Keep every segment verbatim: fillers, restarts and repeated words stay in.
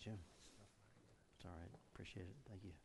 Jim. It's all right. Appreciate it. Thank you.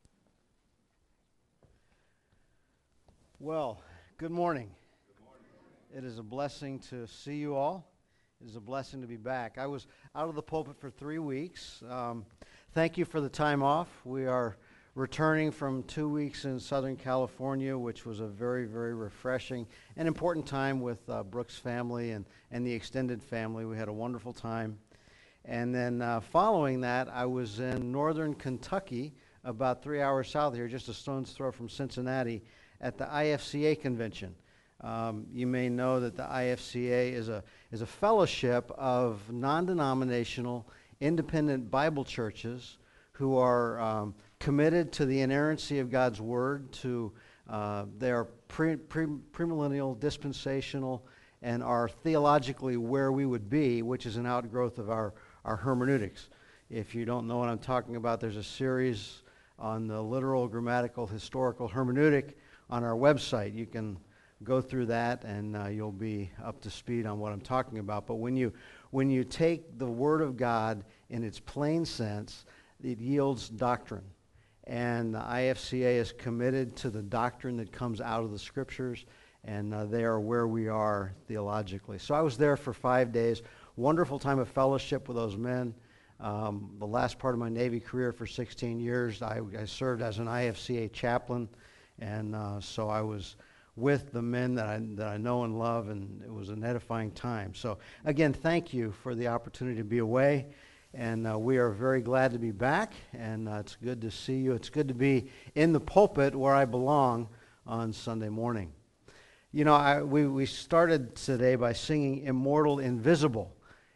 Well, good morning. Good morning. It is a blessing to see you all. It is a blessing to be back. I was out of the pulpit for three weeks. Um, thank you for the time off. We are returning from two weeks in Southern California, which was a very, very refreshing and important time with uh, Brooks' family and, and the extended family. We had a wonderful time. And then uh, following that, I was in northern Kentucky, about three hours south here, just a stone's throw from Cincinnati, at the I F C A convention. Um, you may know that the I F C A is a is a fellowship of non-denominational, independent Bible churches who are um, committed to the inerrancy of God's Word. To uh, they are pre, pre, premillennial, dispensational, and are theologically where we would be, which is an outgrowth of our our hermeneutics. If you don't know what I'm talking about, there's a series on the literal, grammatical, historical hermeneutic on our website. You can go through that and uh, you'll be up to speed on what I'm talking about. But when you when you take the Word of God in its plain sense, it yields doctrine. And the I F C A is committed to the doctrine that comes out of the Scriptures, and uh, they are where we are theologically. So I was there for five days. Wonderful time of fellowship with those men. Um, the last part of my Navy career for sixteen years, I, I served as an I F C A chaplain, and uh, so I was with the men that I, that I know and love, and it was an edifying time. So again, thank you for the opportunity to be away, and uh, we are very glad to be back, and uh, it's good to see you. It's good to be in the pulpit where I belong on Sunday morning. You know, I, we, we started today by singing Immortal Invisible.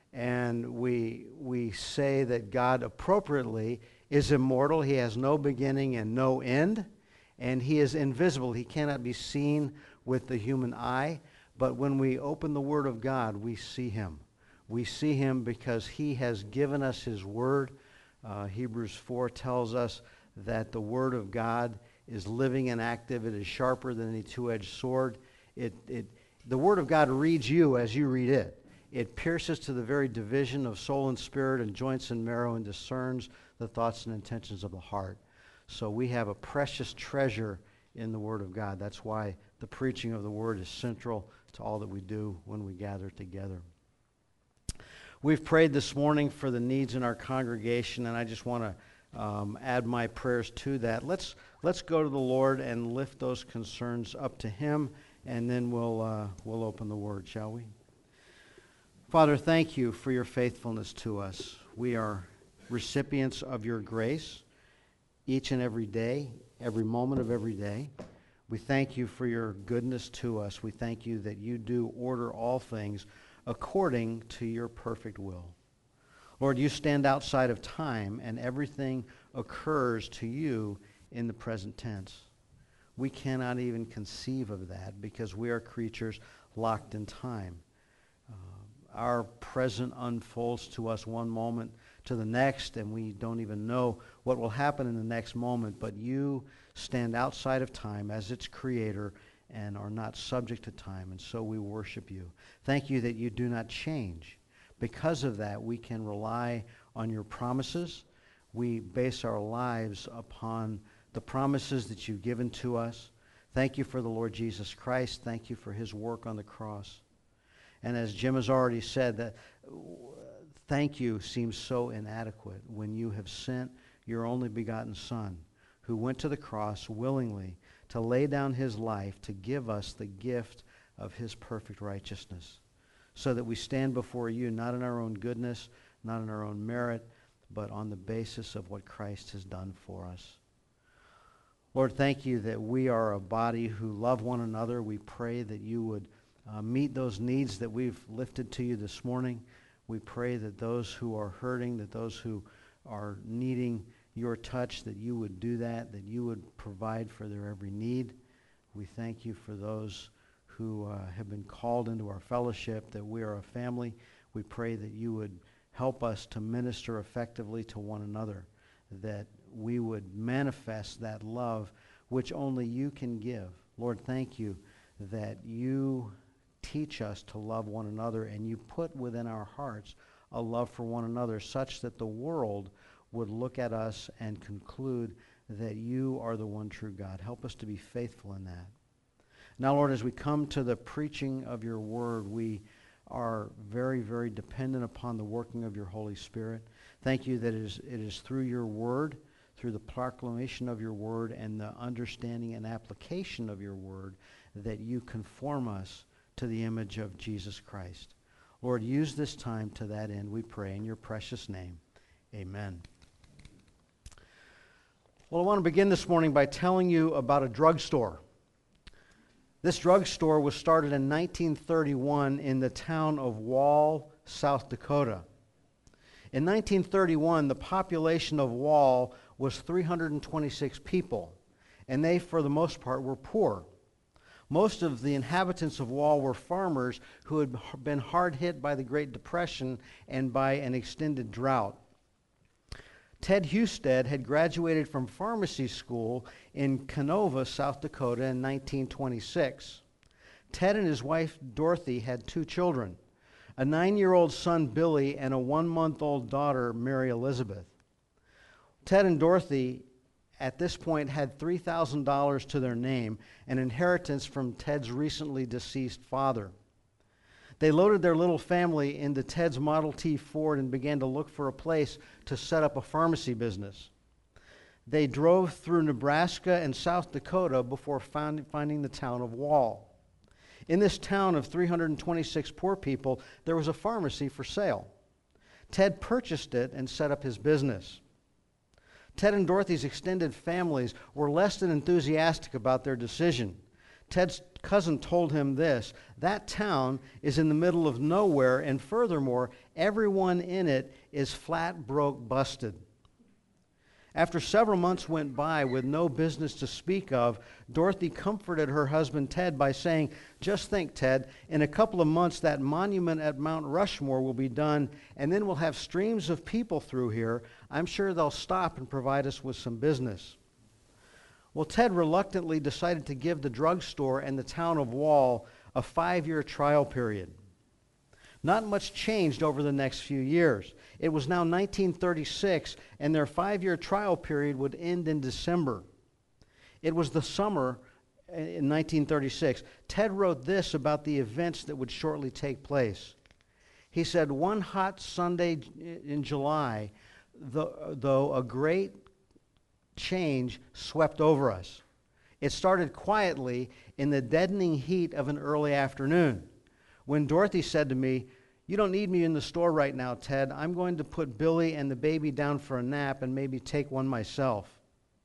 And we we say that God appropriately is immortal. He has no beginning and no end. And he is invisible. He cannot be seen with the human eye. But when we open the Word of God, we see him. We see him because he has given us his Word. Uh, Hebrews four tells us that the Word of God is living and active. It is sharper than any two-edged sword. It, it, the Word of God reads you as you read it. It pierces to the very division of soul and spirit and joints and marrow and discerns the thoughts and intentions of the heart. So we have a precious treasure in the Word of God. That's why the preaching of the Word is central to all that we do when we gather together. We've prayed this morning for the needs in our congregation, and I just want to um, add my prayers to that. Let's let's go to the Lord and lift those concerns up to him, and then we'll uh, we'll open the Word, shall we? Father, thank you for your faithfulness to us. We are recipients of your grace each and every day, every moment of every day. We thank you for your goodness to us. We thank you that you do order all things according to your perfect will. Lord, you stand outside of time, and everything occurs to you in the present tense. We cannot even conceive of that because we are creatures locked in time. Our present unfolds to us one moment to the next, and we don't even know what will happen in the next moment. But you stand outside of time as its creator and are not subject to time, and so we worship you. Thank you that you do not change. Because of that, we can rely on your promises. We base our lives upon the promises that you've given to us. Thank you for the Lord Jesus Christ. Thank you for his work on the cross. And as Jim has already said, that thank you seems so inadequate when you have sent your only begotten Son, who went to the cross willingly to lay down his life to give us the gift of his perfect righteousness, so that we stand before you not in our own goodness, not in our own merit, but on the basis of what Christ has done for us. Lord, thank you that we are a body who love one another. We pray that you would Uh, meet those needs that we've lifted to you this morning. We pray that those who are hurting, that those who are needing your touch, that you would do that, that you would provide for their every need. We thank you for those who uh, have been called into our fellowship, that we are a family. We pray that you would help us to minister effectively to one another, that we would manifest that love which only you can give. Lord, thank you that you teach us to love one another, and you put within our hearts a love for one another such that the world would look at us and conclude that you are the one true God. Help us to be faithful in that. Now, Lord, as we come to the preaching of your word, we are very, very dependent upon the working of your Holy Spirit. Thank you that it is, it is through your word, through the proclamation of your word and the understanding and application of your word, that you conform us to the image of Jesus Christ. Lord, use this time to that end, we pray in your precious name. Amen. Well, I want to begin this morning by telling you about a drugstore. This drugstore was started in nineteen thirty-one in the town of Wall, South Dakota. In nineteen thirty-one, the population of Wall was three hundred twenty-six people, and they, for the most part, were poor. Most of the inhabitants of Wall were farmers who had been hard hit by the Great Depression and by an extended drought. Ted Husted had graduated from pharmacy school in Canova, South Dakota in nineteen twenty-six. Ted and his wife Dorothy had two children, a nine-year-old son Billy and a one-month-old daughter Mary Elizabeth. Ted and Dorothy at this point had three thousand dollars to their name, an inheritance from Ted's recently deceased father. They loaded their little family into Ted's Model T Ford and began to look for a place to set up a pharmacy business. They drove through Nebraska and South Dakota before find, finding the town of Wall. In this town of three hundred twenty-six poor people, there was a pharmacy for sale. Ted purchased it and set up his business. Ted and Dorothy's extended families were less than enthusiastic about their decision. Ted's cousin told him this: that town is in the middle of nowhere, and furthermore, everyone in it is flat, broke, busted. After several months went by with no business to speak of, Dorothy comforted her husband Ted by saying, "Just think, Ted, in a couple of months that monument at Mount Rushmore will be done, and then we'll have streams of people through here. I'm sure they'll stop and provide us with some business." Well, Ted reluctantly decided to give the drugstore and the town of Wall a five-year trial period. Not much changed over the next few years. It was now nineteen thirty-six, and their five-year trial period would end in December. It was the summer in nineteen thirty-six. Ted wrote this about the events that would shortly take place. He said, "One hot Sunday in July, though a great change swept over us. It started quietly in the deadening heat of an early afternoon, when Dorothy said to me, 'You don't need me in the store right now, Ted. I'm going to put Billy and the baby down for a nap and maybe take one myself.'"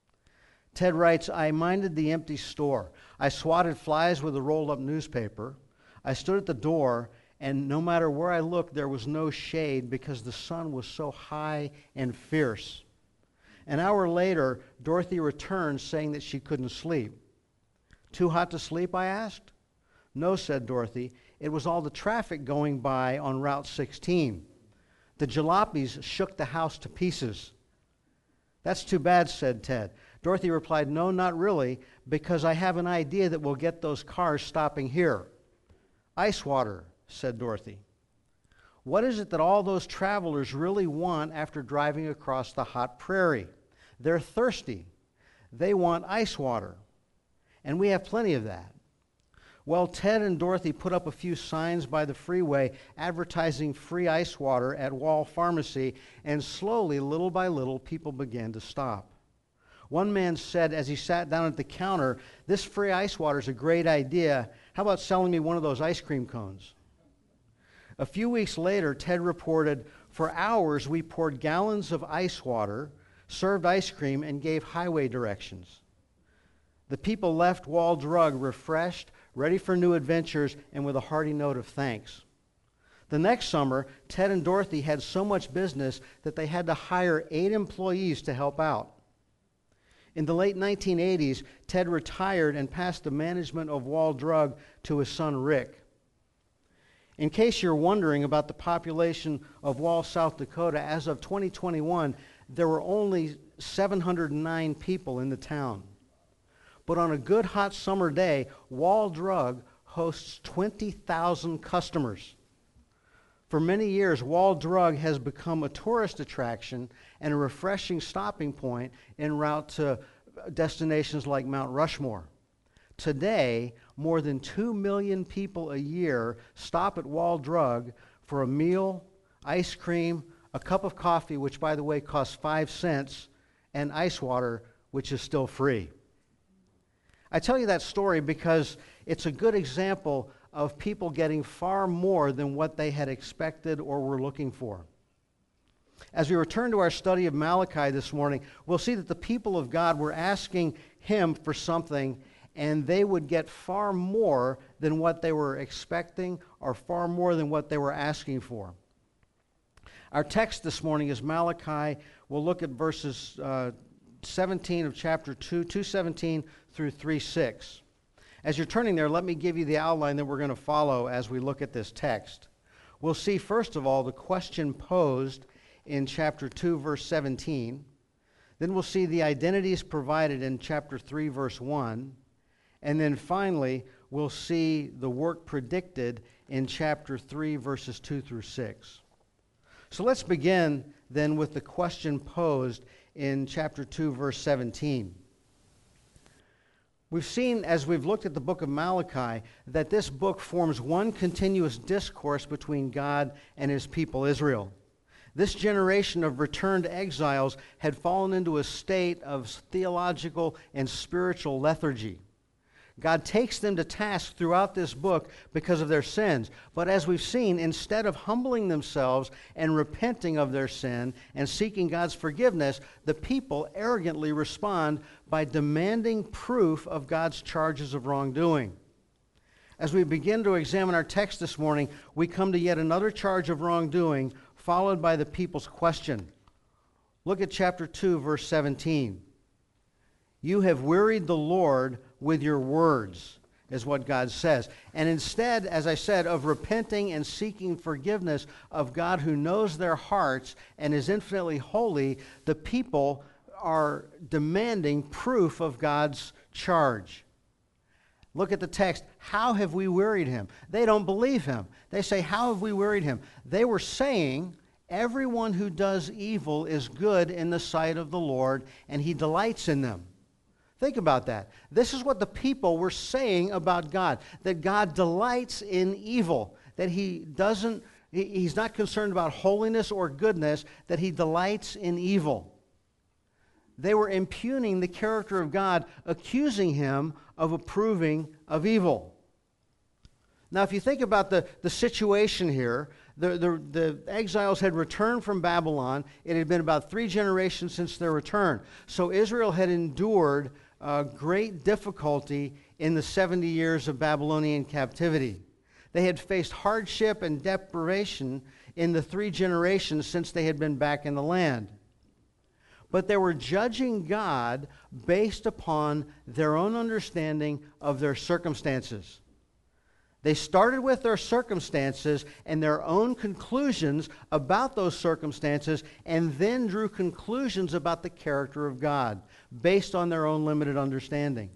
Ted writes, "I minded the empty store. I swatted flies with a rolled-up newspaper. I stood at the door, and no matter where I looked, there was no shade because the sun was so high and fierce. An hour later, Dorothy returned saying that she couldn't sleep. 'Too hot to sleep?' I asked. 'No,' said Dorothy. 'It was all the traffic going by on Route sixteen. The jalopies shook the house to pieces.' 'That's too bad,' said Ted. Dorothy replied, 'No, not really, because I have an idea that we'll get those cars stopping here.' 'Ice water,' said Dorothy. 'What is it that all those travelers really want after driving across the hot prairie? They're thirsty. They want ice water. And we have plenty of that.' Well, Ted and Dorothy put up a few signs by the freeway advertising free ice water at Wall Pharmacy, and slowly, little by little, people began to stop. One man said as he sat down at the counter, 'This free ice water is a great idea. How about selling me one of those ice cream cones?' A few weeks later, Ted reported, 'For hours we poured gallons of ice water, served ice cream, and gave highway directions.' The people left Wall Drug refreshed, ready for new adventures, and with a hearty note of thanks. The next summer, Ted and Dorothy had so much business that they had to hire eight employees to help out. In the late nineteen eighties, Ted retired and passed the management of Wall Drug to his son, Rick. In case you're wondering about the population of Wall, South Dakota, as of twenty twenty-one, there were only seven hundred nine people in the town. But on a good hot summer day, Wall Drug hosts twenty thousand customers. For many years, Wall Drug has become a tourist attraction and a refreshing stopping point en route to destinations like Mount Rushmore. Today, more than two million people a year stop at Wall Drug for a meal, ice cream, a cup of coffee, which, by the way, costs five cents, and ice water, which is still free. I tell you that story because it's a good example of people getting far more than what they had expected or were looking for. As we return to our study of Malachi this morning, we'll see that the people of God were asking him for something, and they would get far more than what they were expecting or far more than what they were asking for. Our text this morning is Malachi. We'll look at verses uh, seventeen of chapter two, two seventeen through three six. As you're turning there, let me give you the outline that we're going to follow as we look at this text. We'll see, first of all, the question posed in chapter two, verse seventeen. Then we'll see the identities provided in chapter three, verse one. And then finally, we'll see the work predicted in chapter three, verses two through six. So let's begin then with the question posed in chapter two, verse seventeen. We've seen, as we've looked at the book of Malachi, that this book forms one continuous discourse between God and his people Israel. This generation of returned exiles had fallen into a state of theological and spiritual lethargy. God takes them to task throughout this book because of their sins. But as we've seen, instead of humbling themselves and repenting of their sin and seeking God's forgiveness, the people arrogantly respond by demanding proof of God's charges of wrongdoing. As we begin to examine our text this morning, we come to yet another charge of wrongdoing, followed by the people's question. Look at chapter two, verse seventeen. You have wearied the Lord with your words, is what God says. And instead, as I said, of repenting and seeking forgiveness of God who knows their hearts and is infinitely holy, the people are demanding proof of God's charge. Look at the text. How have we wearied him? They don't believe him. They say, how have we wearied him? They were saying, everyone who does evil is good in the sight of the Lord, and he delights in them. Think about that. This is what the people were saying about God, that God delights in evil, that he doesn't, he's not concerned about holiness or goodness, that he delights in evil. They were impugning the character of God, accusing him of approving of evil. Now, if you think about the, the situation here, the, the, the exiles had returned from Babylon. It had been about three generations since their return. So Israel had endured uh, great difficulty in the seventy years of Babylonian captivity. They had faced hardship and deprivation in the three generations since they had been back in the land. But they were judging God based upon their own understanding of their circumstances. They started with their circumstances and their own conclusions about those circumstances, and then drew conclusions about the character of God based on their own limited understanding.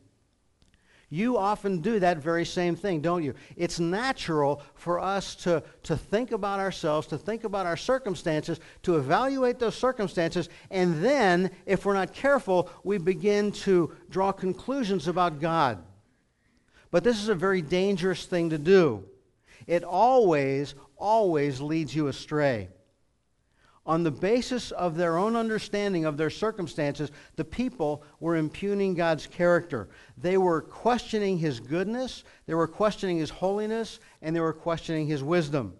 You often do that very same thing, don't you? It's natural for us to, to think about ourselves, to think about our circumstances, to evaluate those circumstances, and then, if we're not careful, we begin to draw conclusions about God. But this is a very dangerous thing to do. It always, always leads you astray. On the basis of their own understanding of their circumstances, the people were impugning God's character. They were questioning his goodness, they were questioning his holiness, and they were questioning his wisdom.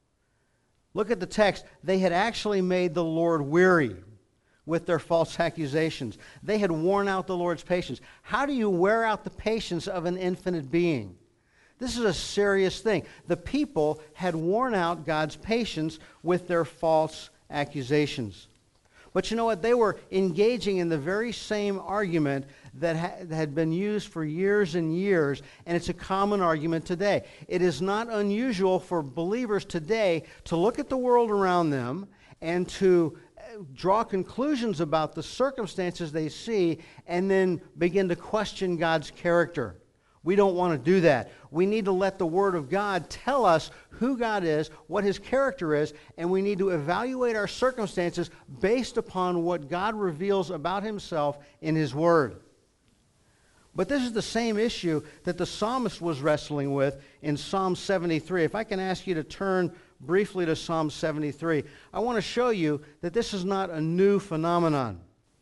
Look at the text. They had actually made the Lord weary with their false accusations. They had worn out the Lord's patience. How do you wear out the patience of an infinite being? This is a serious thing. The people had worn out God's patience with their false accusations. But you know what? They were engaging in the very same argument that ha- had been used for years and years, and it's a common argument today. It is not unusual for believers today to look at the world around them and to draw conclusions about the circumstances they see, and then begin to question God's character. We don't want to do that. We need to let the Word of God tell us who God is, what His character is, and we need to evaluate our circumstances based upon what God reveals about Himself in His Word. But this is the same issue that the psalmist was wrestling with in Psalm seventy-three. If I can ask you to turn briefly to Psalm seventy-three, I want to show you that this is not a new phenomenon.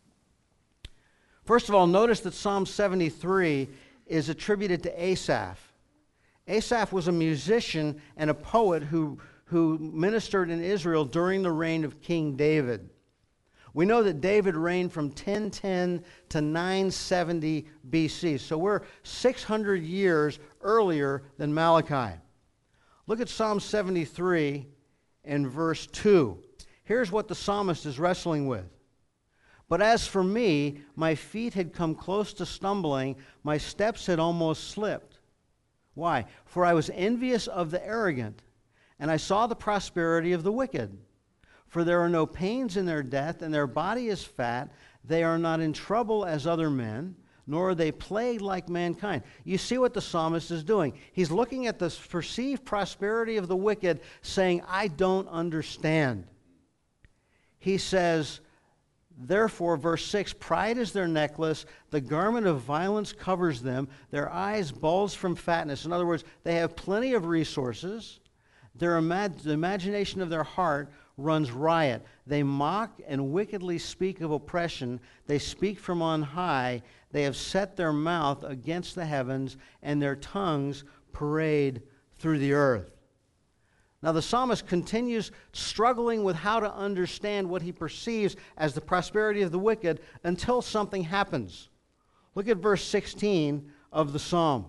First of all, notice that Psalm seventy-three is attributed to Asaph. Asaph was a musician and a poet who, who ministered in Israel during the reign of King David. We know that David reigned from ten ten to nine seventy B C, so we're six hundred years earlier than Malachi. Look at Psalm seventy-three and verse two. Here's what the psalmist is wrestling with. But as for me, my feet had come close to stumbling, my steps had almost slipped. Why? For I was envious of the arrogant, and I saw the prosperity of the wicked. For there are no pains in their death, and their body is fat. They are not in trouble as other men, nor are they plagued like mankind. You see what the psalmist is doing. He's looking at the perceived prosperity of the wicked, saying, I don't understand. He says, therefore, verse six, pride is their necklace, the garment of violence covers them, their eyes bulge from fatness. In other words, they have plenty of resources. Their imag- the imagination of their heart runs riot. They mock and wickedly speak of oppression. They speak from on high. They have set their mouth against the heavens, and their tongues parade through the earth. Now the psalmist continues struggling with how to understand what he perceives as the prosperity of the wicked until something happens. Look at verse sixteen of the psalm.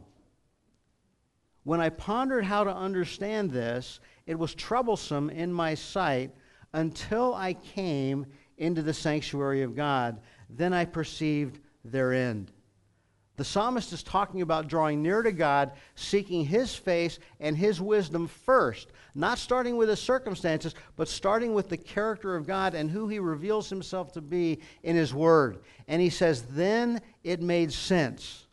When I pondered how to understand this, it was troublesome in my sight until I came into the sanctuary of God. Then I perceived their end. The psalmist is talking about drawing near to God, seeking His face and His wisdom first, not starting with His circumstances, but starting with the character of God and who He reveals Himself to be in His Word. And he says, then it made sense.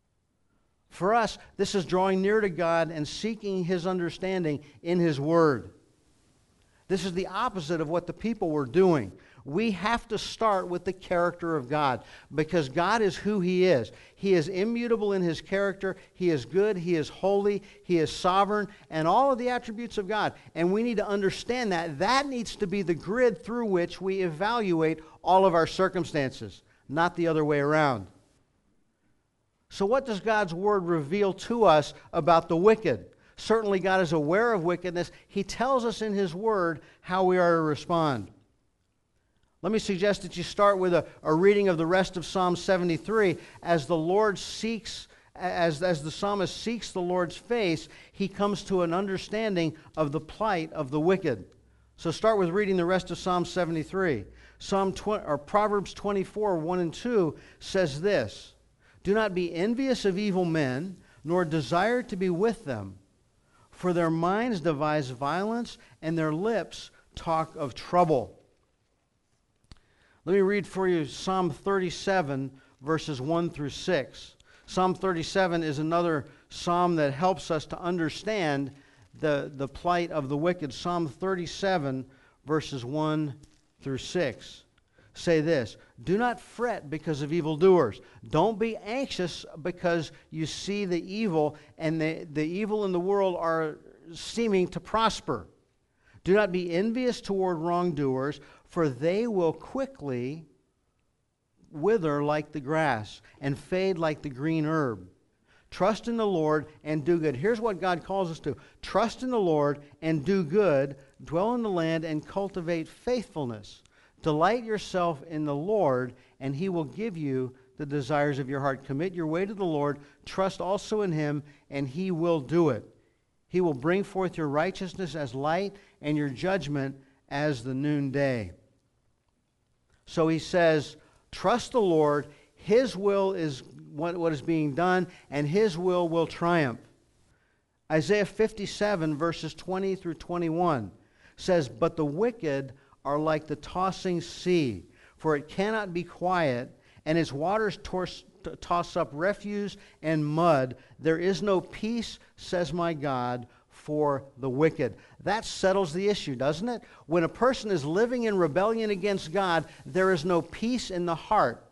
For us, this is drawing near to God and seeking His understanding in His Word. This is the opposite of what the people were doing. We have to start with the character of God because God is who He is. He is immutable in His character. He is good. He is holy. He is sovereign, and all of the attributes of God. And we need to understand that. That needs to be the grid through which we evaluate all of our circumstances, not the other way around. So what does God's Word reveal to us about the wicked? Certainly God is aware of wickedness. He tells us in His Word how we are to respond. Let me suggest that you start with a, a reading of the rest of Psalm seventy-three. As the Lord seeks, as, as the psalmist seeks the Lord's face, he comes to an understanding of the plight of the wicked. So start with reading the rest of Psalm seventy-three. Psalm twenty, or Proverbs twenty-four, one and two says this, do not be envious of evil men, nor desire to be with them, for their minds devise violence, and their lips talk of trouble. Let me read for you Psalm thirty-seven, verses one through six. Psalm thirty-seven is another psalm that helps us to understand the, the plight of the wicked. Psalm thirty-seven, verses one through six say this, do not fret because of evildoers. Don't be anxious because you see the evil, and the, the evil in the world are seeming to prosper. Do not be envious toward wrongdoers, for they will quickly wither like the grass and fade like the green herb. Trust in the Lord and do good. Here's what God calls us to. Trust in the Lord and do good. Dwell in the land and cultivate faithfulness. Delight yourself in the Lord, and He will give you the desires of your heart. Commit your way to the Lord. Trust also in Him, and He will do it. He will bring forth your righteousness as light and your judgment as the noonday. So he says, trust the Lord. His will is what, what is being done, and His will will triumph. Isaiah fifty-seven, verses twenty through twenty-one says, but the wicked are like the tossing sea, for it cannot be quiet, and its waters tor- t- toss up refuse and mud. There is no peace, says my God, for the wicked. That settles the issue, doesn't it? When a person is living in rebellion against God, there is no peace in the heart.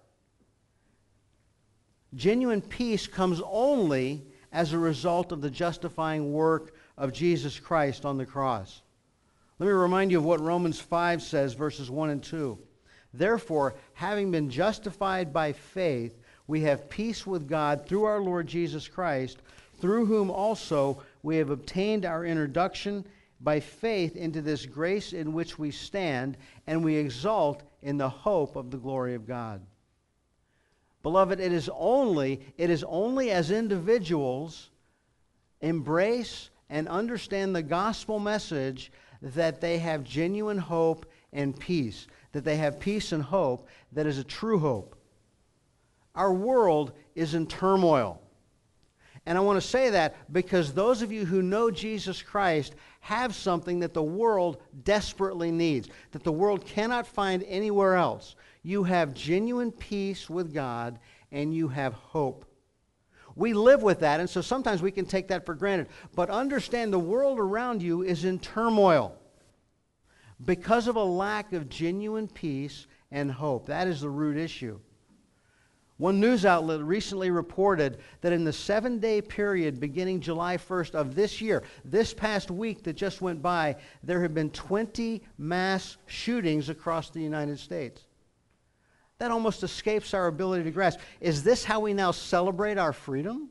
Genuine peace comes only as a result of the justifying work of Jesus Christ on the cross. Let me remind you of what Romans five says, verses one and two. Therefore, having been justified by faith, we have peace with God through our Lord Jesus Christ, through whom also we have obtained our introduction by faith into this grace in which we stand, and we exult in the hope of the glory of God. Beloved, it is only, it is only as individuals embrace and understand the gospel message that they have genuine hope and peace, that they have peace and hope that is a true hope. Our world is in turmoil. And I want to say that because those of you who know Jesus Christ have something that the world desperately needs, that the world cannot find anywhere else. You have genuine peace with God, and you have hope. We live with that, and so sometimes we can take that for granted. But understand the world around you is in turmoil because of a lack of genuine peace and hope. That is the root issue. One news outlet recently reported that in the seven-day period beginning July first of this year, this past week that just went by, there have been twenty mass shootings across the United States. That almost escapes our ability to grasp. Is this how we now celebrate our freedom?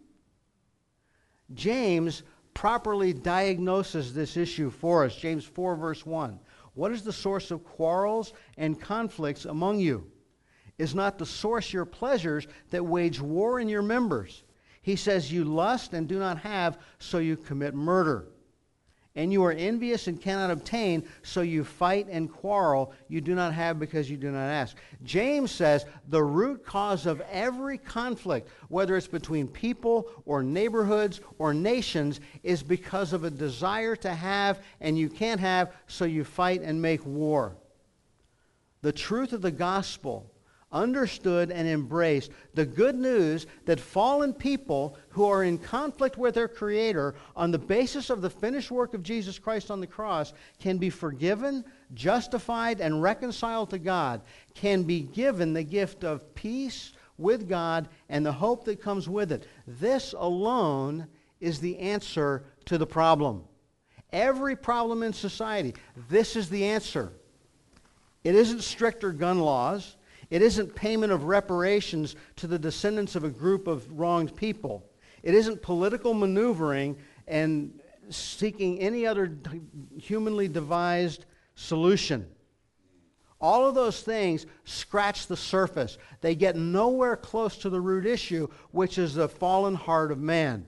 James properly diagnoses this issue for us. James four, verse one. What is the source of quarrels and conflicts among you? Is not the source your pleasures that wage war in your members? He says, you lust and do not have, so you commit murder. And you are envious and cannot obtain, so you fight and quarrel. You do not have because you do not ask. James says the root cause of every conflict, whether it's between people or neighborhoods or nations, is because of a desire to have and you can't have, so you fight and make war. The truth of the gospel, understood and embraced, the good news that fallen people who are in conflict with their Creator on the basis of the finished work of Jesus Christ on the cross can be forgiven, justified, and reconciled to God, can be given the gift of peace with God and the hope that comes with it. This alone is the answer to the problem. Every problem in society, this is the answer. It isn't stricter gun laws. It isn't payment of reparations to the descendants of a group of wronged people. It isn't political maneuvering and seeking any other humanly devised solution. All of those things scratch the surface. They get nowhere close to the root issue, which is the fallen heart of man.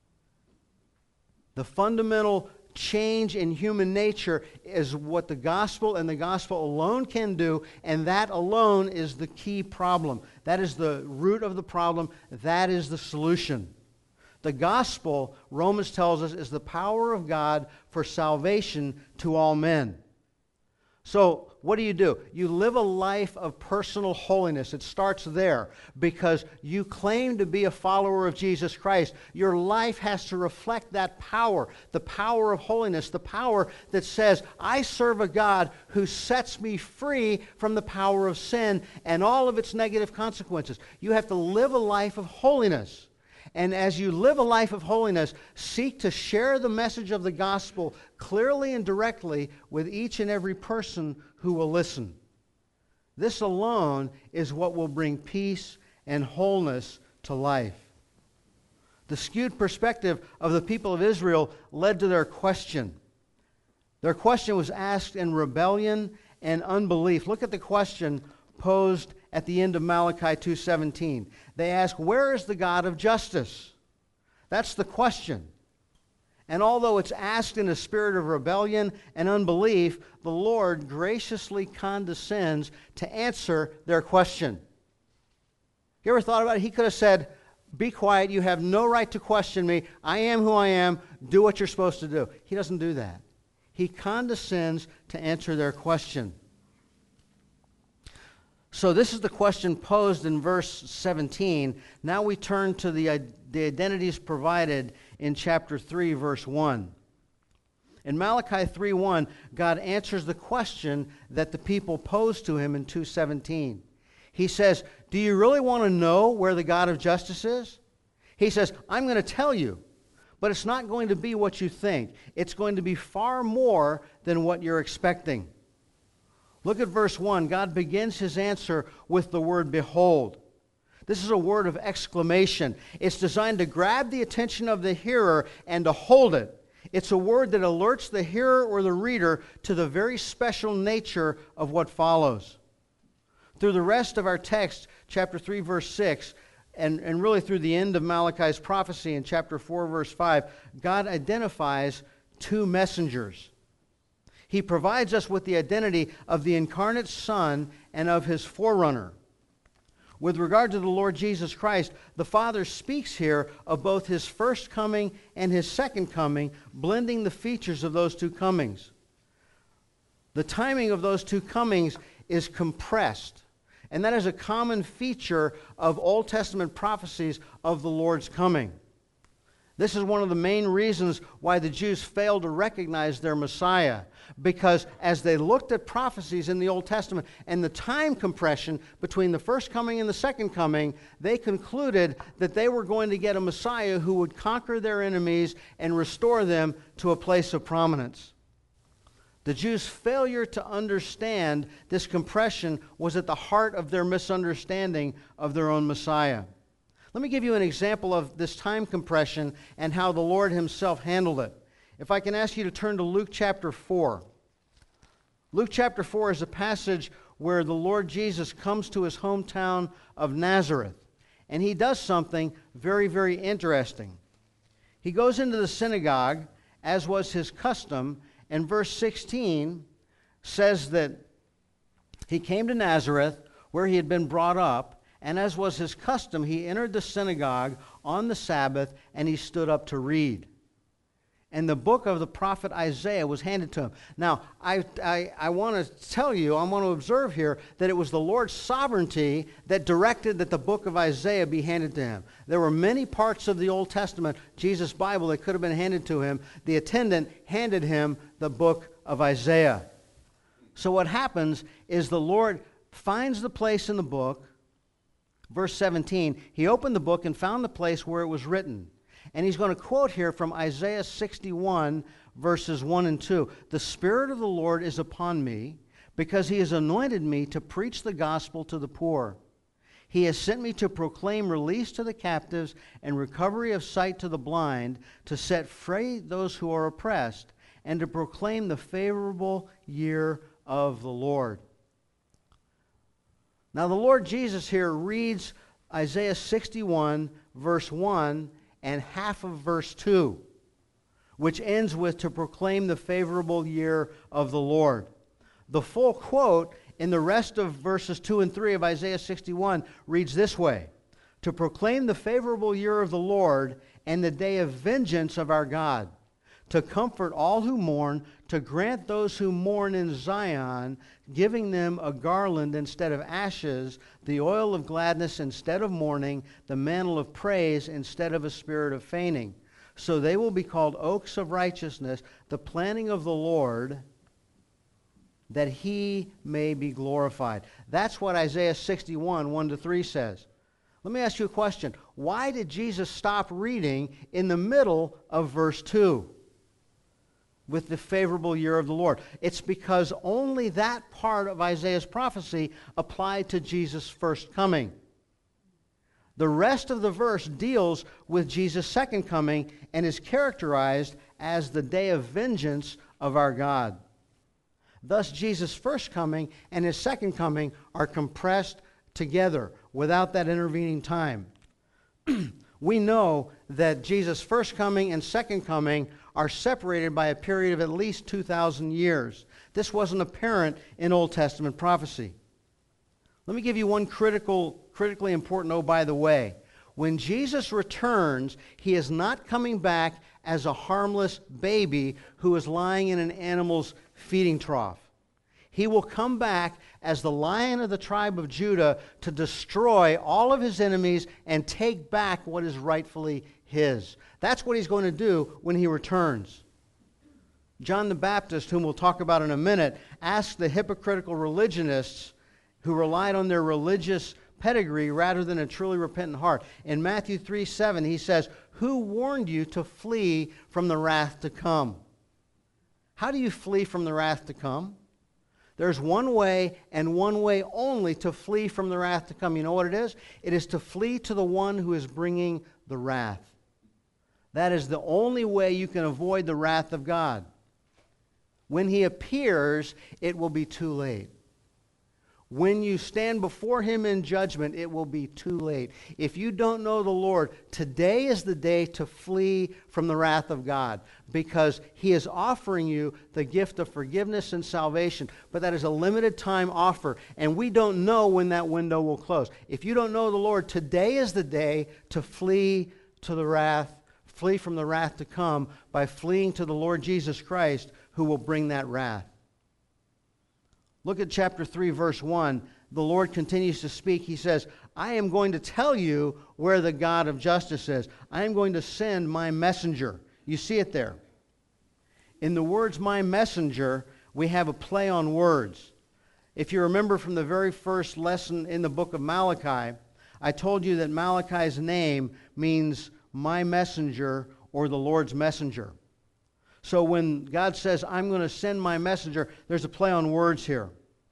The fundamental change in human nature is what the gospel and the gospel alone can do, and that alone is the key problem. That is the root of the problem. That is the solution. The gospel, Romans tells us, is the power of God for salvation to all men. So, what do you do? You live a life of personal holiness. It starts there because you claim to be a follower of Jesus Christ. Your life has to reflect that power, the power of holiness, the power that says, I serve a God who sets me free from the power of sin and all of its negative consequences. You have to live a life of holiness. And as you live a life of holiness, seek to share the message of the gospel clearly and directly with each and every person who will listen. This alone is what will bring peace and wholeness to life. The skewed perspective of the people of Israel led to their question. Their question was asked in rebellion and unbelief. Look at the question posed at the end of Malachi two seventeen. They ask, where is the God of justice? That's the question. And although it's asked in a spirit of rebellion and unbelief, the Lord graciously condescends to answer their question. You ever thought about it? He could have said, be quiet, you have no right to question me. I am who I am. Do what you're supposed to do. He doesn't do that. He condescends to answer their question. So this is the question posed in verse seventeen. Now we turn to the, the identities provided in chapter three, verse one. In Malachi three one, God answers the question that the people posed to him in two seventeen. He says, do you really want to know where the God of justice is? He says, I'm going to tell you, but it's not going to be what you think. It's going to be far more than what you're expecting. Look at verse one. God begins his answer with the word behold. This is a word of exclamation. It's designed to grab the attention of the hearer and to hold it. It's a word that alerts the hearer or the reader to the very special nature of what follows. Through the rest of our text, chapter three, verse six, and, and really through the end of Malachi's prophecy in chapter four, verse five, God identifies two messengers. He provides us with the identity of the incarnate Son and of his forerunner. With regard to the Lord Jesus Christ, the Father speaks here of both his first coming and his second coming, blending the features of those two comings. The timing of those two comings is compressed, and that is a common feature of Old Testament prophecies of the Lord's coming. This is one of the main reasons why the Jews failed to recognize their Messiah, because as they looked at prophecies in the Old Testament and the time compression between the first coming and the second coming, they concluded that they were going to get a Messiah who would conquer their enemies and restore them to a place of prominence. The Jews' failure to understand this compression was at the heart of their misunderstanding of their own Messiah. Let me give you an example of this time compression and how the Lord himself handled it. If I can ask you to turn to Luke chapter four. Luke chapter four is a passage where the Lord Jesus comes to his hometown of Nazareth, and he does something very, very interesting. He goes into the synagogue, as was his custom, and verse sixteen says that he came to Nazareth, where he had been brought up, and as was his custom, he entered the synagogue on the Sabbath, and he stood up to read. And the book of the prophet Isaiah was handed to him. Now, I, I, I want to tell you, I want to observe here that it was the Lord's sovereignty that directed that the book of Isaiah be handed to him. There were many parts of the Old Testament, Jesus' Bible, that could have been handed to him. The attendant handed him the book of Isaiah. So what happens is the Lord finds the place in the book. Verse seventeen, he opened the book and found the place where it was written. And he's going to quote here from Isaiah sixty-one, verses one and two. The Spirit of the Lord is upon me, because he has anointed me to preach the gospel to the poor. He has sent me to proclaim release to the captives and recovery of sight to the blind, to set free those who are oppressed, and to proclaim the favorable year of the Lord. Now the Lord Jesus here reads Isaiah sixty-one, verse one, and half of verse two, which ends with to proclaim the favorable year of the Lord. The full quote in the rest of verses two and three of Isaiah sixty-one reads this way: to proclaim the favorable year of the Lord and the day of vengeance of our God, to comfort all who mourn, to grant those who mourn in Zion, giving them a garland instead of ashes, the oil of gladness instead of mourning, the mantle of praise instead of a spirit of fainting. So they will be called oaks of righteousness, the planting of the Lord, that he may be glorified. That's what Isaiah sixty-one, one to three says. Let me ask you a question. Why did Jesus stop reading in the middle of verse two? With the favorable year of the Lord. It's because only that part of Isaiah's prophecy applied to Jesus' first coming. The rest of the verse deals with Jesus' second coming and is characterized as the day of vengeance of our God. Thus, Jesus' first coming and his second coming are compressed together without that intervening time. We know that Jesus' first coming and second coming are separated by a period of at least two thousand years. This wasn't apparent in Old Testament prophecy. Let me give you one critical, critically important oh, by the way. When Jesus returns, he is not coming back as a harmless baby who is lying in an animal's feeding trough. He will come back as the Lion of the tribe of Judah to destroy all of his enemies and take back what is rightfully his. That's what he's going to do when he returns. John the Baptist, whom we'll talk about in a minute, asked the hypocritical religionists who relied on their religious pedigree rather than a truly repentant heart. In Matthew three seven, he says, "Who warned you to flee from the wrath to come?" How do you flee from the wrath to come? There's one way and one way only to flee from the wrath to come. You know what it is? It is to flee to the one who is bringing the wrath. That is the only way you can avoid the wrath of God. When he appears, it will be too late. When you stand before him in judgment, it will be too late. If you don't know the Lord, today is the day to flee from the wrath of God, because he is offering you the gift of forgiveness and salvation. But that is a limited time offer, and we don't know when that window will close. If you don't know the Lord, today is the day to flee to the wrath, flee from the wrath to come by fleeing to the Lord Jesus Christ, who will bring that wrath. Look at chapter three, verse one. The Lord continues to speak. He says, "I am going to tell you where the God of justice is. I am going to send my messenger." You see it there. In the words "my messenger," we have a play on words. If you remember from the very first lesson in the book of Malachi, I told you that Malachi's name means "my messenger" or "the Lord's messenger." So when God says, "I'm going to send my messenger," there's a play on words here.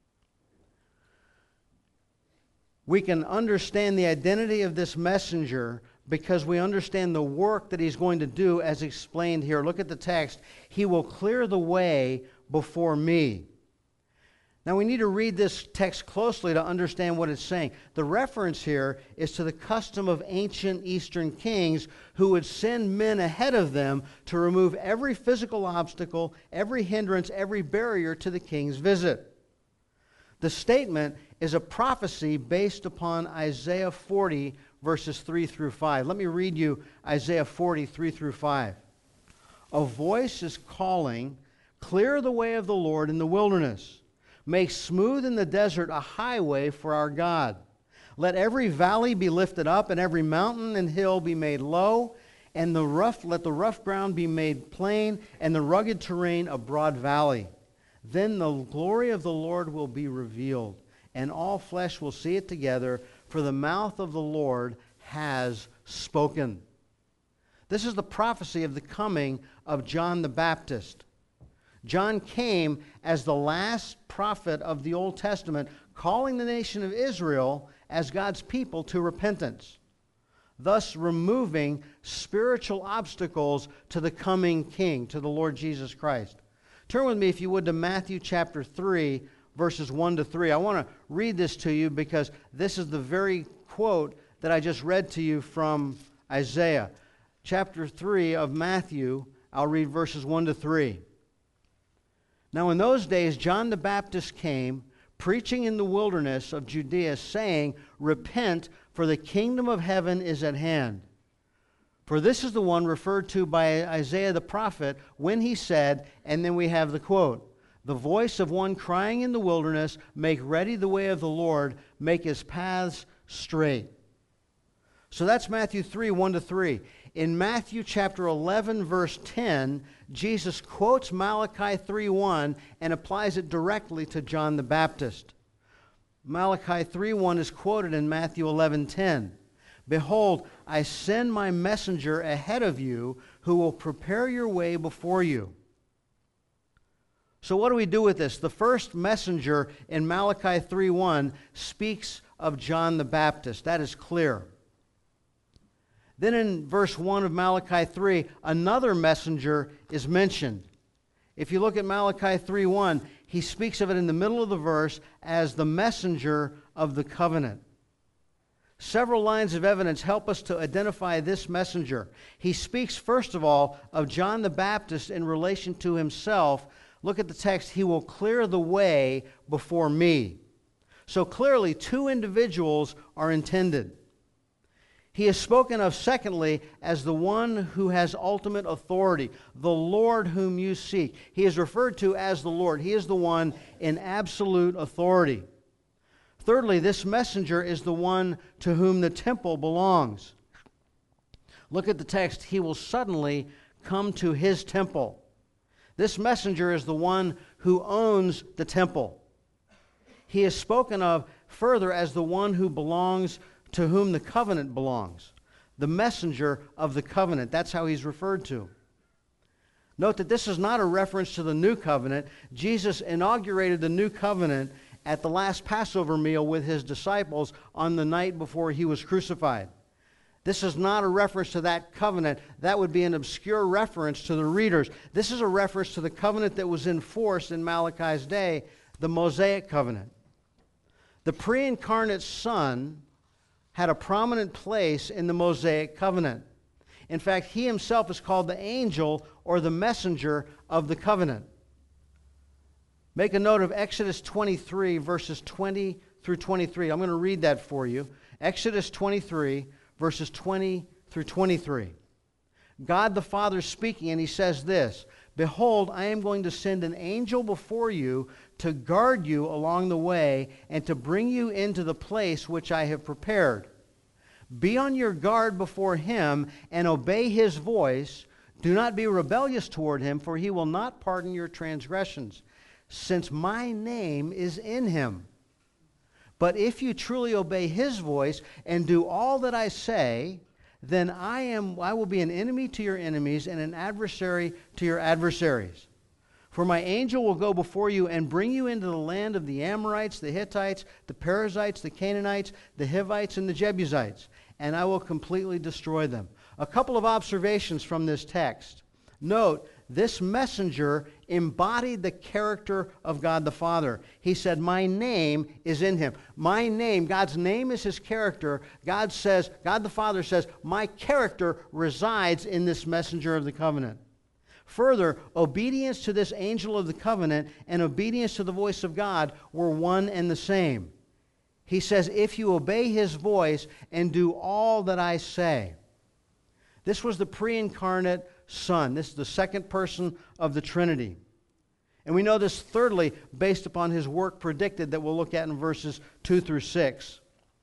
We can understand the identity of this messenger because we understand the work that he's going to do as explained here. Look at the text. "He will clear the way before me." Now we need to read this text closely to understand what it's saying. The reference here is to the custom of ancient Eastern kings who would send men ahead of them to remove every physical obstacle, every hindrance, every barrier to the king's visit. The statement is a prophecy based upon Isaiah forty, verses three through five. Let me read you Isaiah forty, three through five. "A voice is calling, 'Clear the way of the Lord in the wilderness. Make smooth in the desert a highway for our God. Let every valley be lifted up, and every mountain and hill be made low, and the rough let the rough ground be made plain, and the rugged terrain a broad valley. Then the glory of the Lord will be revealed, and all flesh will see it together, for the mouth of the Lord has spoken." This is the prophecy of the coming of John the Baptist. John came as the last prophet of the Old Testament, calling the nation of Israel as God's people to repentance, thus removing spiritual obstacles to the coming King, to the Lord Jesus Christ. Turn with me, if you would, to Matthew chapter three, verses one to three. I want to read this to you because this is the very quote that I just read to you from Isaiah. Chapter three of Matthew, I'll read verses one to three. "Now in those days John the Baptist came, preaching in the wilderness of Judea, saying, 'Repent, for the kingdom of heaven is at hand.' For this is the one referred to by Isaiah the prophet when he said," and then we have the quote, "'The voice of one crying in the wilderness, make ready the way of the Lord, make his paths straight.'" So that's Matthew three, one to three. In Matthew chapter eleven, verse ten, Jesus quotes Malachi three one and applies it directly to John the Baptist. Malachi three one is quoted in Matthew eleven ten. "Behold, I send my messenger ahead of you who will prepare your way before you." So what do we do with this? The first messenger in Malachi three one speaks of John the Baptist. That is clear. Then in verse one of Malachi three, another messenger is mentioned. If you look at Malachi three one, he speaks of it in the middle of the verse as the messenger of the covenant. Several lines of evidence help us to identify this messenger. He speaks, first of all, of John the Baptist in relation to himself. Look at the text, "He will clear the way before me." So clearly, two individuals are intended. He is spoken of, secondly, as the one who has ultimate authority, the Lord whom you seek. He is referred to as the Lord. He is the one in absolute authority. Thirdly, this messenger is the one to whom the temple belongs. Look at the text. He will suddenly come to his temple. This messenger is the one who owns the temple. He is spoken of further as the one who belongs to whom the covenant belongs. The messenger of the covenant. That's how he's referred to. Note that this is not a reference to the new covenant. Jesus inaugurated the new covenant at the last Passover meal with his disciples on the night before he was crucified. This is not a reference to that covenant. That would be an obscure reference to the readers. This is a reference to the covenant that was in force in Malachi's day, the Mosaic covenant. The pre-incarnate Son had a prominent place in the Mosaic covenant. In fact, he himself is called the angel or the messenger of the covenant. Make a note of Exodus twenty-three, verses twenty through twenty-three. I'm going to read that for you. Exodus twenty-three, verses twenty through twenty-three. God the Father is speaking, and he says this, "Behold, I am going to send an angel before you to guard you along the way and to bring you into the place which I have prepared. Be on your guard before him and obey his voice. Do not be rebellious toward him, for he will not pardon your transgressions, since my name is in him. But if you truly obey his voice and do all that I say, then I am I will be an enemy to your enemies and an adversary to your adversaries. For my angel will go before you and bring you into the land of the Amorites, the Hittites, the Perizzites, the Canaanites, the Hivites, and the Jebusites, and I will completely destroy them." A couple of observations from this text. Note, this messenger embodied the character of God the Father. He said, "My name is in him." My name, God's name is his character. God says, God the Father says, "My character resides in this messenger of the covenant." Further, obedience to this angel of the covenant and obedience to the voice of God were one and the same. He says, "If you obey his voice and do all that I say." This was the pre-incarnate Son. This is the second person of the Trinity. And we know this thirdly based upon his work predicted that we'll look at in verses two through six.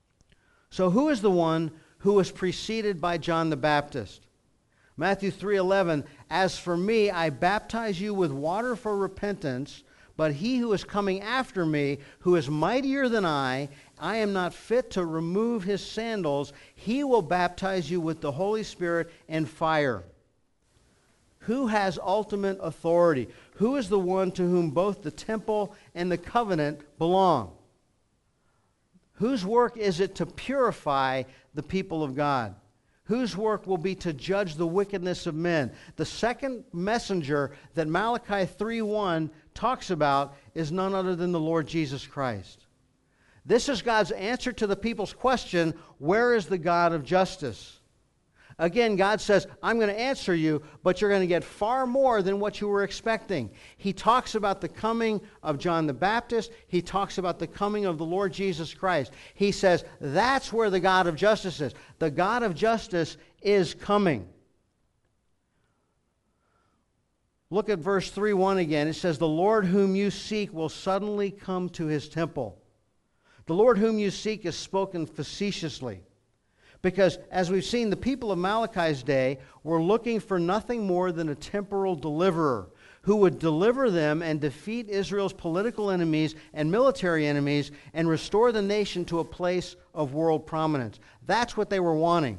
So who is the one who was preceded by John the Baptist? Matthew three eleven, "As for me, I baptize you with water for repentance, but he who is coming after me, who is mightier than I, I am not fit to remove his sandals. He will baptize you with the Holy Spirit and fire." Who has ultimate authority? Who is the one to whom both the temple and the covenant belong? Whose work is it to purify the people of God? Whose work will be to judge the wickedness of men? The second messenger that Malachi three one talks about is none other than the Lord Jesus Christ. This is God's answer to the people's question, where is the God of justice? Again, God says, I'm going to answer you, but you're going to get far more than what you were expecting. He talks about the coming of John the Baptist. He talks about the coming of the Lord Jesus Christ. He says, that's where the God of justice is. The God of justice is coming. Look at verse three one again. It says, "The Lord whom you seek will suddenly come to his temple." The Lord whom you seek is spoken facetiously. Because, as we've seen, the people of Malachi's day were looking for nothing more than a temporal deliverer who would deliver them and defeat Israel's political enemies and military enemies and restore the nation to a place of world prominence. That's what they were wanting.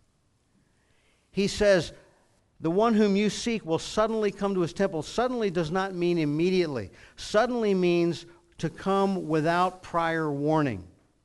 He says, the one whom you seek will suddenly come to his temple. Suddenly does not mean immediately. Suddenly means to come without prior warning.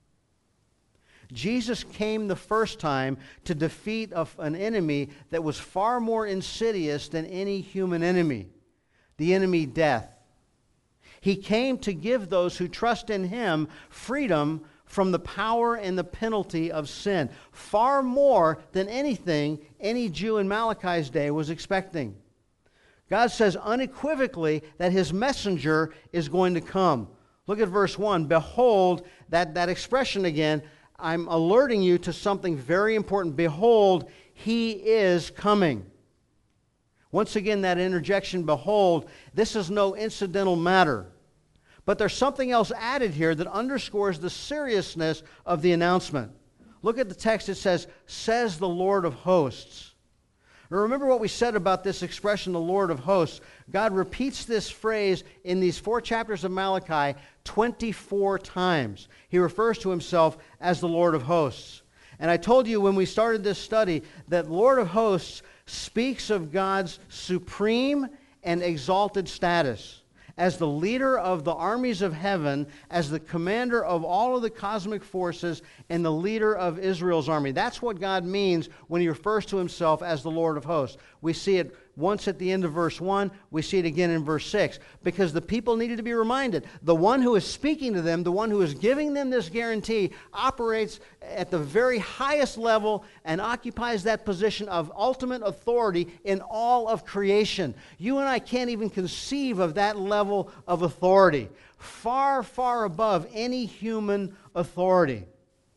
Jesus came the first time to defeat an enemy that was far more insidious than any human enemy, the enemy death. He came to give those who trust in him freedom from the power and the penalty of sin, far more than anything any Jew in Malachi's day was expecting. God says unequivocally that his messenger is going to come. Look at verse one. Behold, that, that expression again, I'm alerting you to something very important. Behold, he is coming. Once again, that interjection, behold, this is no incidental matter. But there's something else added here that underscores the seriousness of the announcement. Look at the text. It says, says the Lord of hosts. Now remember what we said about this expression, the Lord of hosts. God repeats this phrase in these four chapters of Malachi twenty-four times. He refers to himself as the Lord of hosts. And I told you when we started this study that Lord of hosts speaks of God's supreme and exalted status as the leader of the armies of heaven, as the commander of all of the cosmic forces, and the leader of Israel's army. That's what God means when he refers to himself as the Lord of hosts. We see it once at the end of verse one. We see it again in verse six. Because the people needed to be reminded. The one who is speaking to them, the one who is giving them this guarantee, operates at the very highest level and occupies that position of ultimate authority in all of creation. You and I can't even conceive of that level of authority. Far, far above any human authority.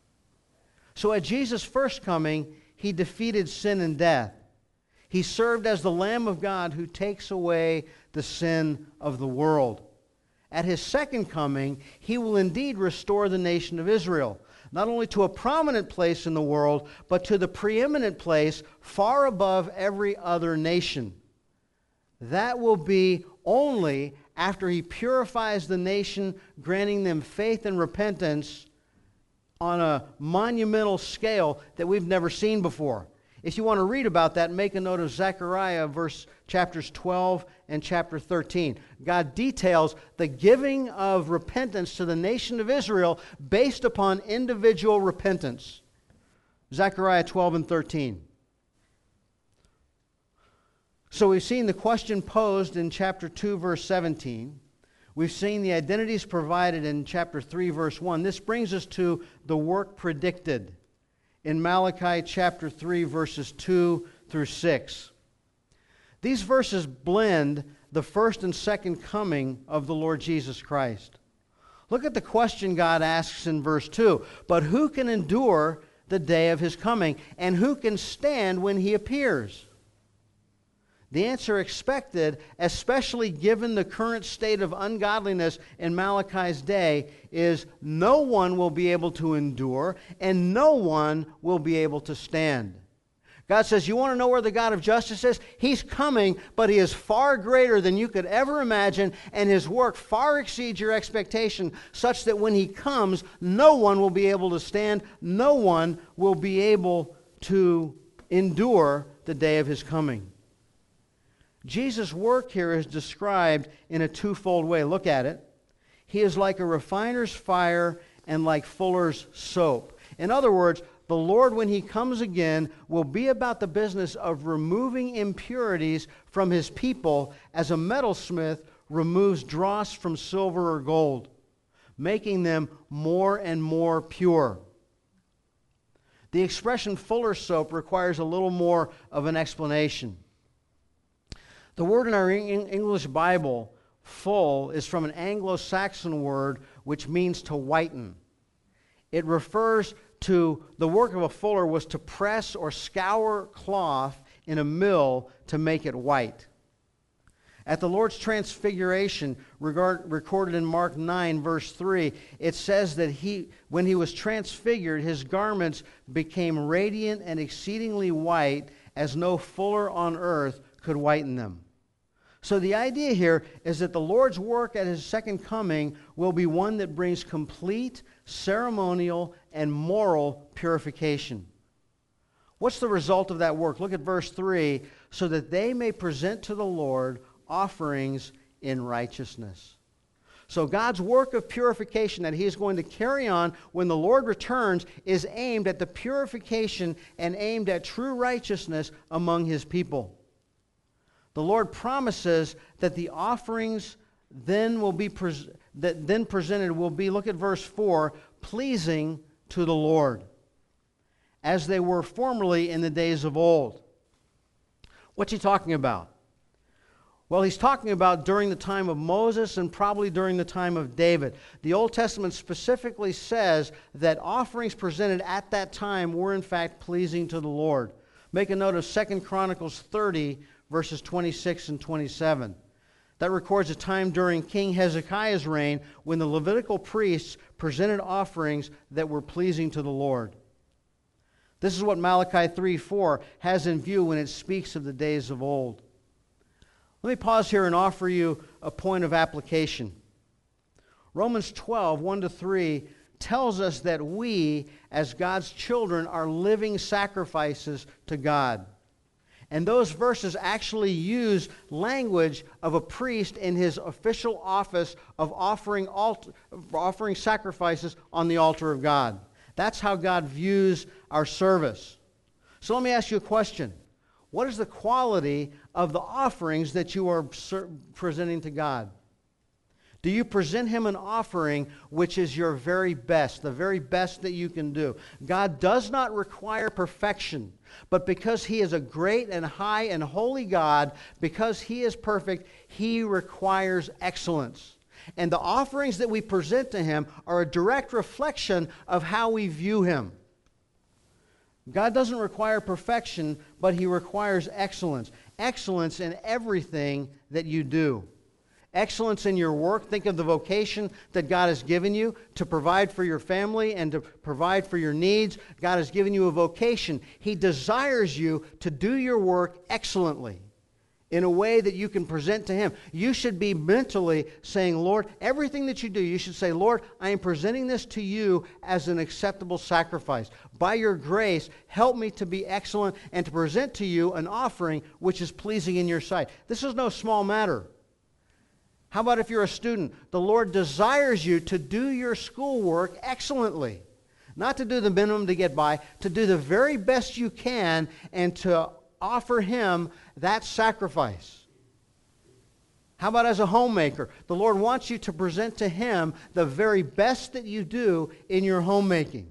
So at Jesus' first coming, he defeated sin and death. He served as the Lamb of God who takes away the sin of the world. At his second coming, he will indeed restore the nation of Israel, not only to a prominent place in the world, but to the preeminent place far above every other nation. That will be only after he purifies the nation, granting them faith and repentance on a monumental scale that we've never seen before. If you want to read about that, make a note of Zechariah, verse chapters twelve and chapter thirteen. God details the giving of repentance to the nation of Israel based upon individual repentance. Zechariah twelve and thirteen. So we've seen the question posed in chapter two, verse seventeen. We've seen the identities provided in chapter three, verse one. This brings us to the work predicted in Malachi chapter three, verses two through six. These verses blend the first and second coming of the Lord Jesus Christ. Look at the question God asks in verse two. But who can endure the day of his coming? And who can stand when he appears? The answer expected, especially given the current state of ungodliness in Malachi's day, is no one will be able to endure and no one will be able to stand. God says, you want to know where the God of justice is? He's coming, but he is far greater than you could ever imagine, and his work far exceeds your expectation, such that when he comes, no one will be able to stand, no one will be able to endure the day of his coming. Jesus' work here is described in a twofold way. Look at it. He is like a refiner's fire and like fuller's soap. In other words, the Lord, when he comes again, will be about the business of removing impurities from his people as a metalsmith removes dross from silver or gold, making them more and more pure. The expression fuller's soap requires a little more of an explanation. The word in our English Bible, full, is from an Anglo-Saxon word which means to whiten. It refers to the work of a fuller was to press or scour cloth in a mill to make it white. At the Lord's transfiguration, regard, recorded in Mark nine, verse three, it says that he, when he was transfigured, his garments became radiant and exceedingly white, as no fuller on earth could whiten them. So the idea here is that the Lord's work at his second coming will be one that brings complete ceremonial and moral purification. What's the result of that work? Look at verse three. So that they may present to the Lord offerings in righteousness. So God's work of purification that he is going to carry on when the Lord returns is aimed at the purification and aimed at true righteousness among his people. The Lord promises that the offerings then will be pres- that then presented will be, look at verse four, pleasing to the Lord, as they were formerly in the days of old. What's he talking about? Well, he's talking about during the time of Moses and probably during the time of David. The Old Testament specifically says that offerings presented at that time were in fact pleasing to the Lord. Make a note of Second Chronicles thirty, verses twenty-six and twenty-seven. That records a time during King Hezekiah's reign when the Levitical priests presented offerings that were pleasing to the Lord. This is what Malachi three four has in view when it speaks of the days of old. Let me pause here and offer you a point of application. Romans twelve, one to three tells us that we, as God's children, are living sacrifices to God. And those verses actually use language of a priest in his official office of offering, alt- offering sacrifices on the altar of God. That's how God views our service. So let me ask you a question. What is the quality of the offerings that you are ser- presenting to God? Do you present Him an offering which is your very best, the very best that you can do? God does not require perfection, but because He is a great and high and holy God, because He is perfect, He requires excellence. And the offerings that we present to Him are a direct reflection of how we view Him. God doesn't require perfection, but He requires excellence. Excellence in everything that you do. Excellence in your work. Think of the vocation that God has given you to provide for your family and to provide for your needs. God has given you a vocation. He desires you to do your work excellently in a way that you can present to Him. You should be mentally saying, Lord, everything that you do, you should say, Lord, I am presenting this to you as an acceptable sacrifice. By your grace, help me to be excellent and to present to you an offering which is pleasing in your sight. This is no small matter. How about if you're a student? The Lord desires you to do your schoolwork excellently. Not to do the minimum to get by, to do the very best you can and to offer Him that sacrifice. How about as a homemaker? The Lord wants you to present to Him the very best that you do in your homemaking.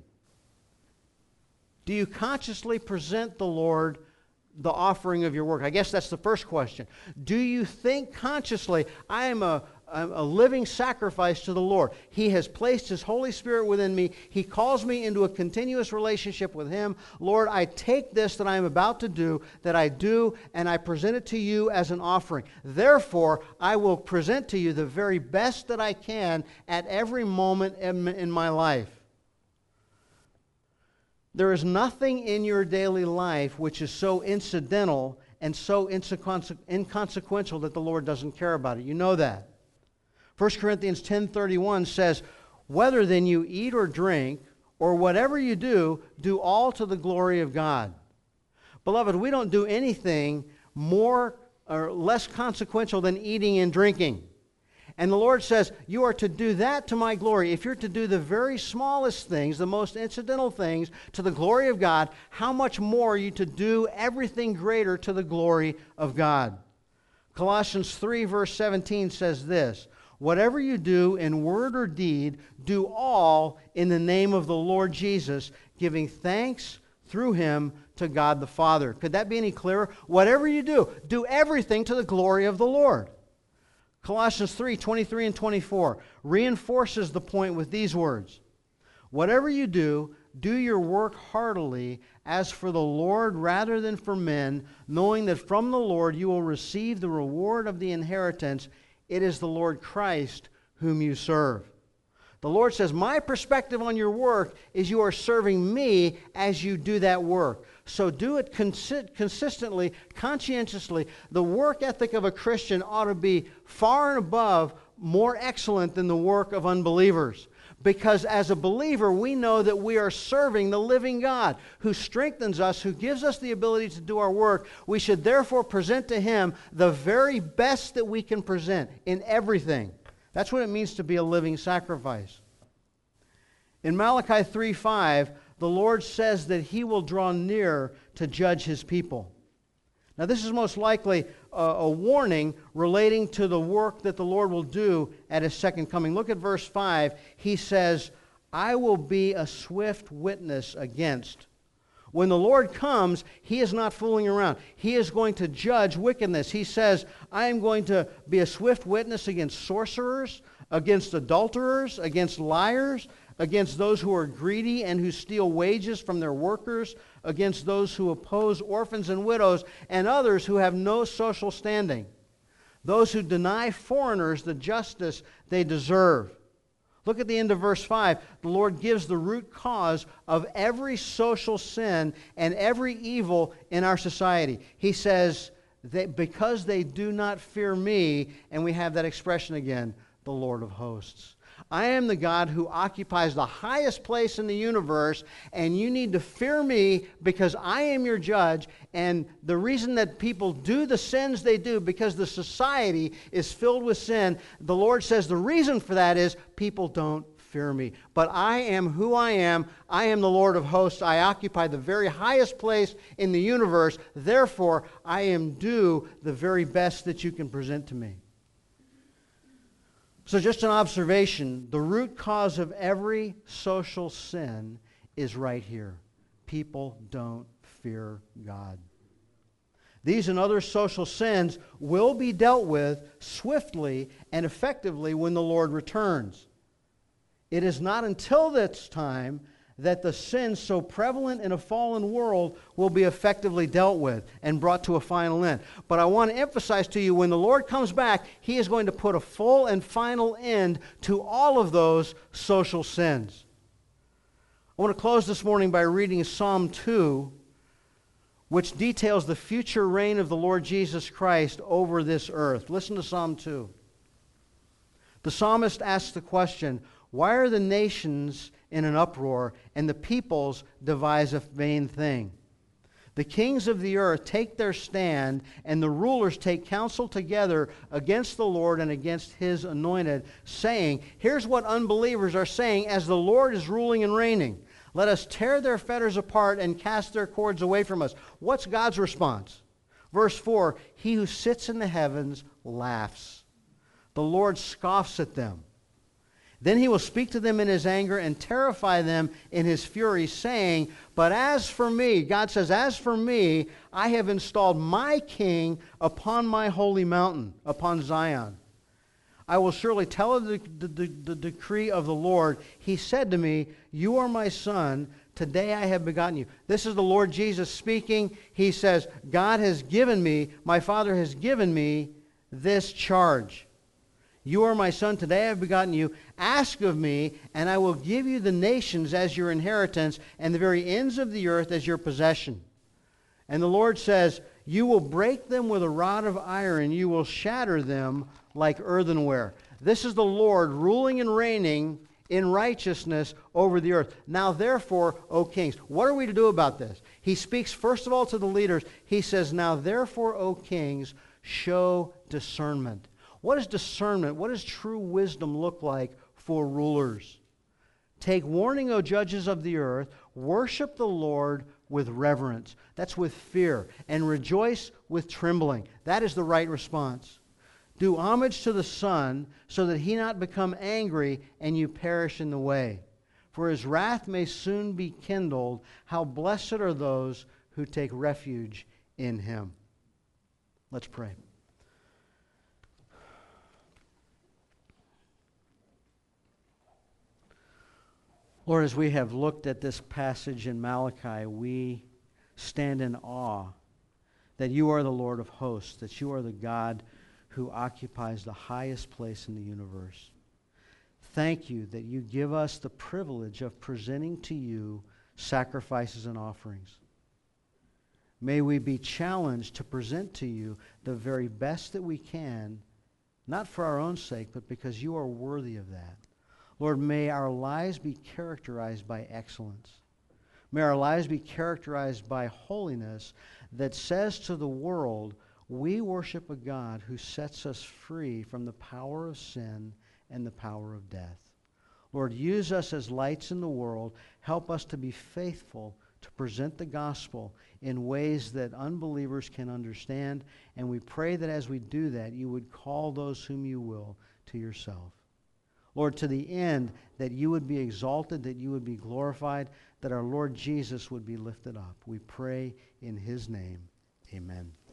Do you consciously present the Lord the offering of your work? I guess that's the first question. Do you think consciously, I am a, I'm a living sacrifice to the Lord. He has placed His Holy Spirit within me. He calls me into a continuous relationship with Him. Lord, I take this that I am about to do, that I do, and I present it to you as an offering. Therefore, I will present to you the very best that I can at every moment in, in my life. There is nothing in your daily life which is so incidental and so inconse- inconsequential that the Lord doesn't care about it. You know that. First Corinthians ten thirty-one says, whether then you eat or drink, or whatever you do, do all to the glory of God. Beloved, we don't do anything more or less consequential than eating and drinking. And the Lord says, you are to do that to my glory. If you're to do the very smallest things, the most incidental things to the glory of God, how much more are you to do everything greater to the glory of God? Colossians three verse seventeen says this, whatever you do in word or deed, do all in the name of the Lord Jesus, giving thanks through Him to God the Father. Could that be any clearer? Whatever you do, do everything to the glory of the Lord. Colossians three twenty-three and twenty-four reinforces the point with these words. Whatever you do, do your work heartily as for the Lord rather than for men, knowing that from the Lord you will receive the reward of the inheritance. It is the Lord Christ whom you serve. The Lord says, my perspective on your work is you are serving me as you do that work. So do it consi- consistently, conscientiously. The work ethic of a Christian ought to be far and above, more excellent than the work of unbelievers. Because as a believer, we know that we are serving the living God who strengthens us, who gives us the ability to do our work. We should therefore present to Him the very best that we can present in everything. That's what it means to be a living sacrifice. In Malachi three five, the Lord says that He will draw near to judge His people. Now this is most likely a, a warning relating to the work that the Lord will do at His second coming. Look at verse five. He says, I will be a swift witness against. when the Lord comes, He is not fooling around. He is going to judge wickedness. He says, I am going to be a swift witness against sorcerers, against adulterers, against liars, against those who are greedy and who steal wages from their workers, against those who oppose orphans and widows, and others who have no social standing, those who deny foreigners the justice they deserve. Look at the end of verse five. The Lord gives the root cause of every social sin and every evil in our society. He says, that because they do not fear me, and we have that expression again, the Lord of hosts. I am the God who occupies the highest place in the universe, and you need to fear me because I am your judge. And the reason that people do the sins they do, because the society is filled with sin, the Lord says the reason for that is people don't fear me. But I am who I am. I am the Lord of hosts. I occupy the very highest place in the universe. Therefore, I am due the very best that you can present to me. So just an observation, the root cause of every social sin is right here. People don't fear God. These and other social sins will be dealt with swiftly and effectively when the Lord returns. It is not until this time that the sins so prevalent in a fallen world will be effectively dealt with and brought to a final end. But I want to emphasize to you, when the Lord comes back, He is going to put a full and final end to all of those social sins. I want to close this morning by reading Psalm two, which details the future reign of the Lord Jesus Christ over this earth. Listen to Psalm two. The psalmist asks the question, why are the nations in an uproar, and the peoples devise a vain thing? The kings of the earth take their stand, and the rulers take counsel together against the Lord and against His anointed, saying, here's what unbelievers are saying as the Lord is ruling and reigning. Let us tear their fetters apart and cast their cords away from us. What's God's response? Verse four, He who sits in the heavens laughs. The Lord scoffs at them. Then He will speak to them in His anger and terrify them in His fury, saying, but as for me, God says, as for me, I have installed my king upon my holy mountain, upon Zion. I will surely tell the, the, the, the decree of the Lord. He said to me, you are my son, today I have begotten you. This is the Lord Jesus speaking. He says, God has given me, my Father has given me this charge. You are my son, today I have begotten you. Ask of me, and I will give you the nations as your inheritance, and the very ends of the earth as your possession. And the Lord says, you will break them with a rod of iron, you will shatter them like earthenware. This is the Lord ruling and reigning in righteousness over the earth. Now therefore, O kings, what are we to do about this? He speaks first of all to the leaders. He says, now therefore, O kings, show discernment. What is discernment? What does true wisdom look like for rulers? Take warning, O judges of the earth. Worship the Lord with reverence. That's with fear. And rejoice with trembling. That is the right response. Do homage to the Son, so that He not become angry and you perish in the way. For His wrath may soon be kindled. How blessed are those who take refuge in Him. Let's pray. Lord, as we have looked at this passage in Malachi, we stand in awe that you are the Lord of hosts, that you are the God who occupies the highest place in the universe. Thank you that you give us the privilege of presenting to you sacrifices and offerings. May we be challenged to present to you the very best that we can, not for our own sake, but because you are worthy of that. Lord, may our lives be characterized by excellence. May our lives be characterized by holiness that says to the world, we worship a God who sets us free from the power of sin and the power of death. Lord, use us as lights in the world. Help us to be faithful to present the gospel in ways that unbelievers can understand. And we pray that as we do that, you would call those whom you will to yourself. Lord, to the end that you would be exalted, that you would be glorified, that our Lord Jesus would be lifted up. We pray in his name. Amen.